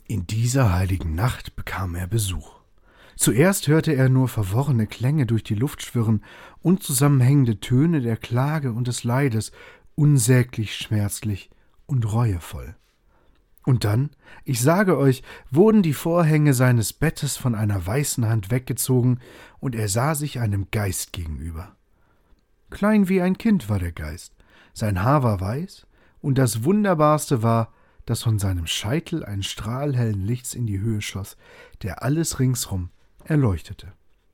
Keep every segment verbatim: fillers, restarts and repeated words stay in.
In dieser heiligen Nacht bekam er Besuch. Zuerst hörte er nur verworrene Klänge durch die Luft schwirren, unzusammenhängende Töne der Klage und des Leides, unsäglich schmerzlich und reuevoll. Und dann, ich sage euch, wurden die Vorhänge seines Bettes von einer weißen Hand weggezogen, und er sah sich einem Geist gegenüber. Klein wie ein Kind war der Geist, sein Haar war weiß, und das Wunderbarste war, dass von seinem Scheitel ein Strahl hellen Lichts in die Höhe schoss, der alles ringsrum erleuchtete.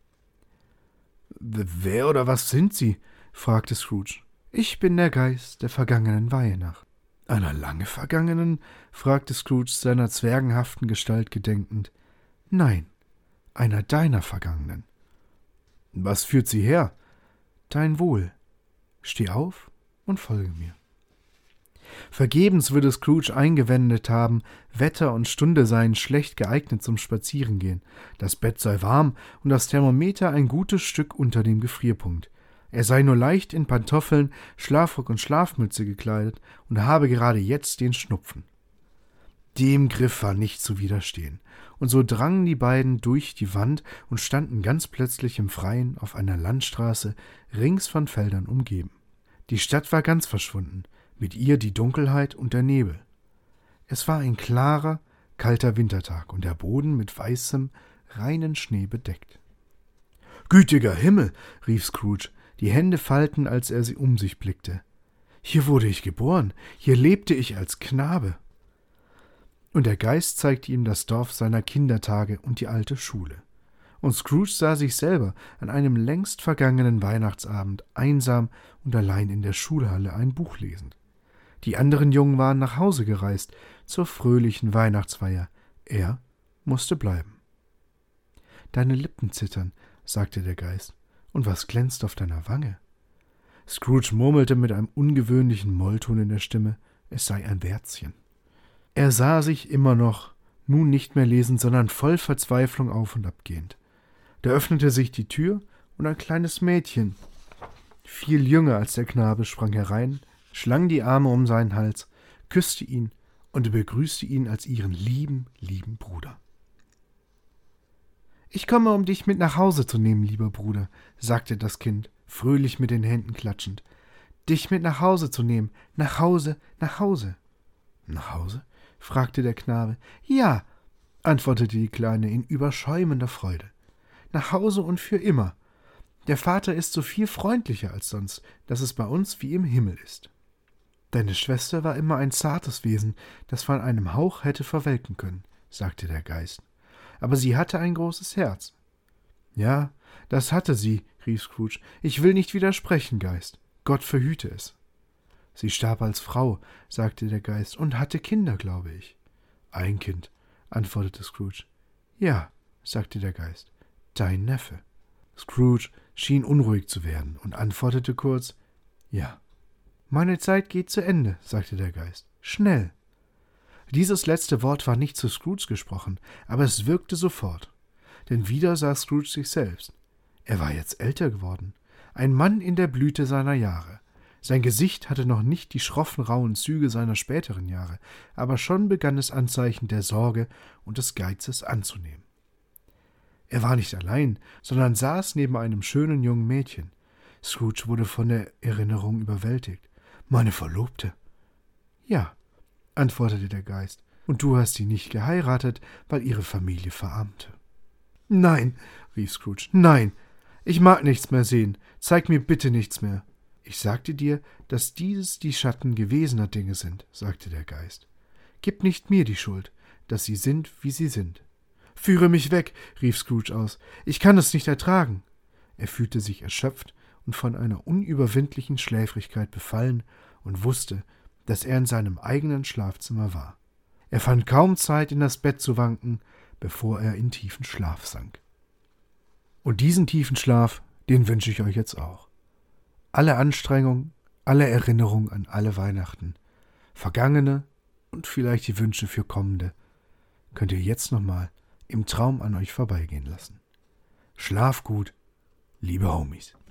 »Wer oder was sind Sie?« fragte Scrooge. »Ich bin der Geist der vergangenen Weihnacht.« »Einer lange vergangenen?« fragte Scrooge seiner zwergenhaften Gestalt gedenkend. »Nein, einer deiner vergangenen.« »Was führt Sie her?« »Dein Wohl. Steh auf und folge mir.« Vergebens würde Scrooge eingewendet haben, Wetter und Stunde seien schlecht geeignet zum Spazierengehen. Das Bett sei warm und das Thermometer ein gutes Stück unter dem Gefrierpunkt. Er sei nur leicht in Pantoffeln, Schlafrock und Schlafmütze gekleidet und habe gerade jetzt den Schnupfen. Dem Griff war nicht zu widerstehen, und so drangen die beiden durch die Wand und standen ganz plötzlich im Freien auf einer Landstraße, rings von Feldern umgeben. Die Stadt war ganz verschwunden, mit ihr die Dunkelheit und der Nebel. Es war ein klarer, kalter Wintertag und der Boden mit weißem, reinen Schnee bedeckt. »Gütiger Himmel«, rief Scrooge, die Hände faltend, als er sie um sich blickte. »Hier wurde ich geboren, hier lebte ich als Knabe.« Und der Geist zeigte ihm das Dorf seiner Kindertage und die alte Schule. Und Scrooge sah sich selber an einem längst vergangenen Weihnachtsabend einsam und allein in der Schulhalle ein Buch lesend. Die anderen Jungen waren nach Hause gereist zur fröhlichen Weihnachtsfeier. Er musste bleiben. »Deine Lippen zittern«, sagte der Geist. »Und was glänzt auf deiner Wange?« Scrooge murmelte mit einem ungewöhnlichen Mollton in der Stimme, es sei ein Wärzchen. Er sah sich immer noch, nun nicht mehr lesend, sondern voll Verzweiflung auf und ab gehend. Da öffnete sich die Tür, und ein kleines Mädchen, viel jünger als der Knabe, sprang herein, schlang die Arme um seinen Hals, küsste ihn und begrüßte ihn als ihren lieben, lieben Bruder. »Ich komme, um dich mit nach Hause zu nehmen, lieber Bruder«, sagte das Kind, fröhlich mit den Händen klatschend. »Dich mit nach Hause zu nehmen, nach Hause, nach Hause.« »Nach Hause?« fragte der Knabe. »Ja«, antwortete die Kleine in überschäumender Freude. »Nach Hause und für immer. Der Vater ist so viel freundlicher als sonst, dass es bei uns wie im Himmel ist. Deine Schwester war immer ein zartes Wesen, das von einem Hauch hätte verwelken können«, sagte der Geist. »Aber sie hatte ein großes Herz.« »Ja, das hatte sie«, rief Scrooge. »Ich will nicht widersprechen, Geist. Gott verhüte es.« »Sie starb als Frau«, sagte der Geist, »und hatte Kinder, glaube ich.« »Ein Kind«, antwortete Scrooge. »Ja«, sagte der Geist, »dein Neffe.« Scrooge schien unruhig zu werden und antwortete kurz, »Ja.« »Meine Zeit geht zu Ende«, sagte der Geist. »Schnell!« Dieses letzte Wort war nicht zu Scrooge gesprochen, aber es wirkte sofort. Denn wieder sah Scrooge sich selbst. Er war jetzt älter geworden, ein Mann in der Blüte seiner Jahre. Sein Gesicht hatte noch nicht die schroffen, rauen Züge seiner späteren Jahre, aber schon begann es Anzeichen der Sorge und des Geizes anzunehmen. Er war nicht allein, sondern saß neben einem schönen jungen Mädchen. Scrooge wurde von der Erinnerung überwältigt. »Meine Verlobte?« »Ja«, antwortete der Geist, »und du hast sie nicht geheiratet, weil ihre Familie verarmte.« »Nein«, rief Scrooge, »nein, ich mag nichts mehr sehen, zeig mir bitte nichts mehr.« »Ich sagte dir, dass dieses die Schatten gewesener Dinge sind«, sagte der Geist. »Gib nicht mir die Schuld, dass sie sind, wie sie sind.« »Führe mich weg«, rief Scrooge aus, »ich kann es nicht ertragen.« Er fühlte sich erschöpft und von einer unüberwindlichen Schläfrigkeit befallen und wusste, dass er in seinem eigenen Schlafzimmer war. Er fand kaum Zeit, in das Bett zu wanken, bevor er in tiefen Schlaf sank. Und diesen tiefen Schlaf, den wünsche ich euch jetzt auch. Alle Anstrengung, alle Erinnerung an alle Weihnachten, vergangene und vielleicht die Wünsche für kommende, könnt ihr jetzt nochmal im Traum an euch vorbeigehen lassen. Schlaf gut, liebe Homies.